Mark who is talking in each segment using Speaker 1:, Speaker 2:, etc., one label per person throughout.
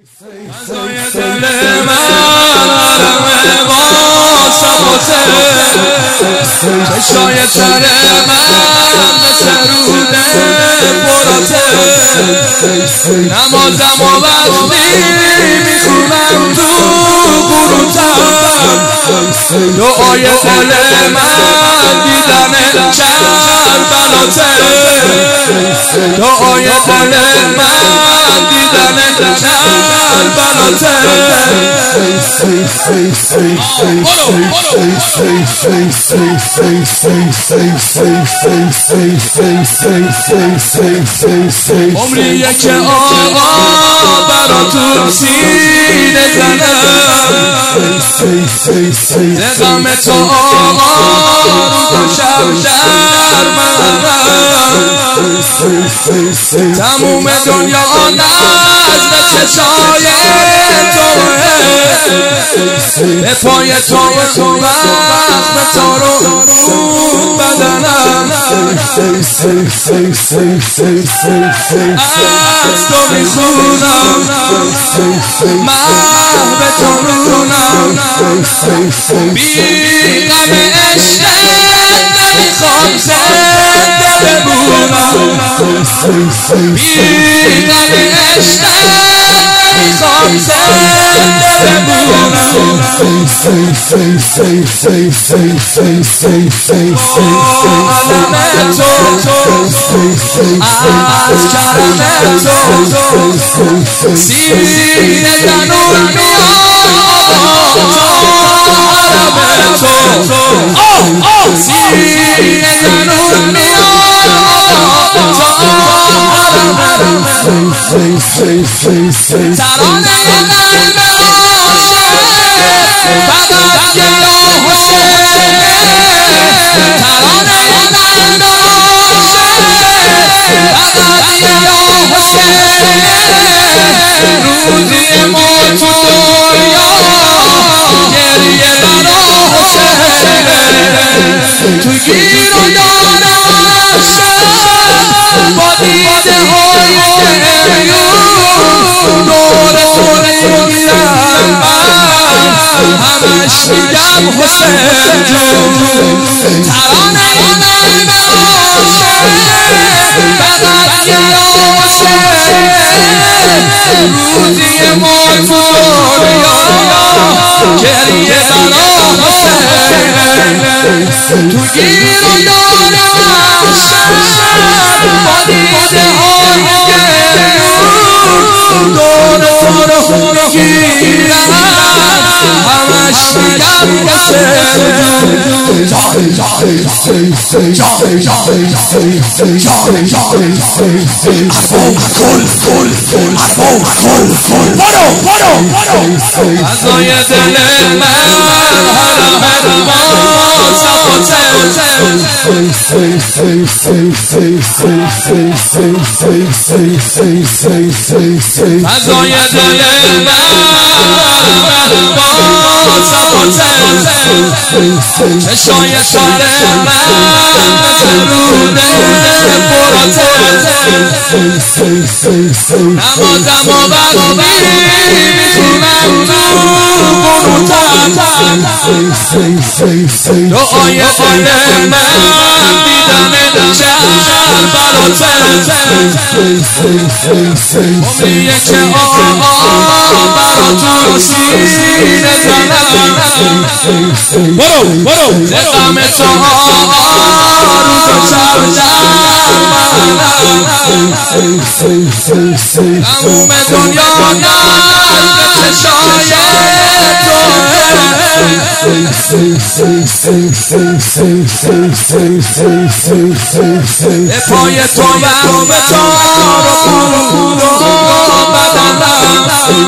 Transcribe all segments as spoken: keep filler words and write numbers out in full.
Speaker 1: فضای دل من حرم با صفاته، چشای تر من مثل روده پراته، نمازم و وقتی میخونم تو قنوتم، دعای دل من دیدن کربلاته، دعای دل من دیدن کربلاته. عمریه که آقا برا تو سینه زنم، دقم تو آقا رو شب شرمم، تموم دنیا نزد چشای توه، به پای تو وقت به تو رو بدنم، از تو میخونم محو تو رونم، بی غم عشقت نمیخوام زنده بمونم، بی غم عشقت نمیخوام زنده بمونم. عالم تو از کرم تو سینه تنور میاد، عالم تو سینه تنور میاد، ترانه قلب عاشق فقط یا حسین، ترانه قلب عاشق فقط یا حسین، روزی ما تو دنیا گریه برا حسین، تو گیر و دارم شب با دیده های گریون، دور تو نمیگیرم همش میگم حسین جون، ترانه قلب عاشق فقط یا حسین، روزی ما تو دنیا گریه برا حسین، تو گیر و دارم شب با دیده های گریون، دور تو نمیگیرم همش میگم فضای دل من حرم با صفاته، فضای دل من حرم با صفاته، چشای تر من مثل روده پراته، نمازم و وقتی میخونم تو قنوتم، دعای دل من دیدن کربلاته، عمریه که آقا برا تو سینه زنم، برو برو دقم تو آقا رو شب شرمم، تموم دنیا نزد چشای توه، به پای تو وقت به تو رو بدنم،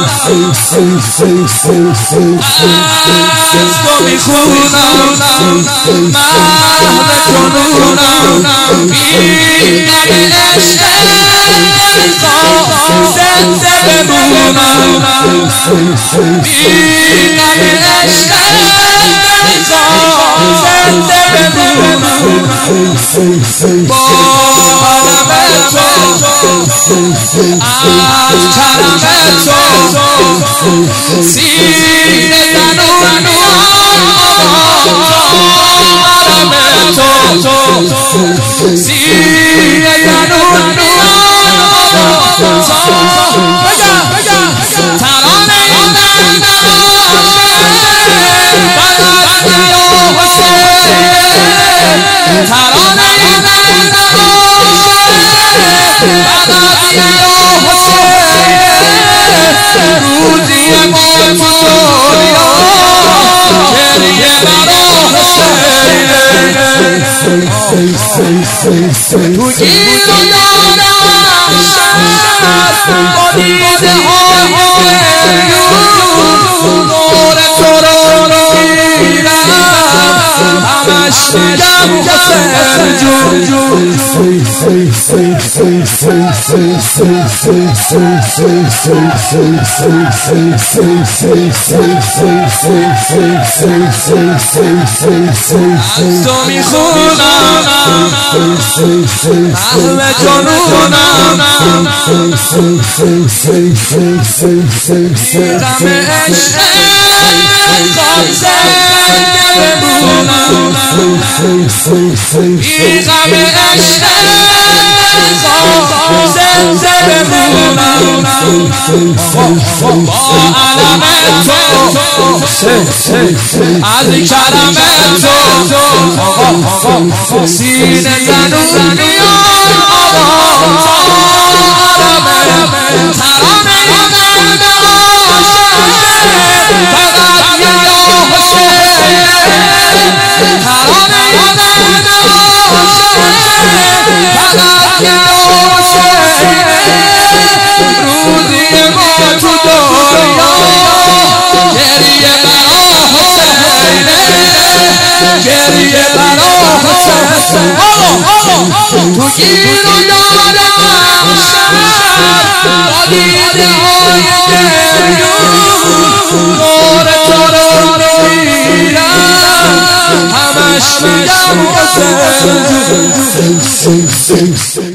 Speaker 1: از تو میخونم محو تو رونم، بی غم عشقت نمیخوام زنده بمونم، بی غم عشقت نمیخوام زنده بمونم، با عالم تو از کرم تو سینه زنونی آرام تو سینه زنونی بگا ترانه تو میخونم همه جنونم غم عشق این غم عشق زنده بمونم با علم تو از کرم تو سینه زنونی آرام ترانه تو گیر و دارم با دیده های نور تو رو میرم همش میگم حسین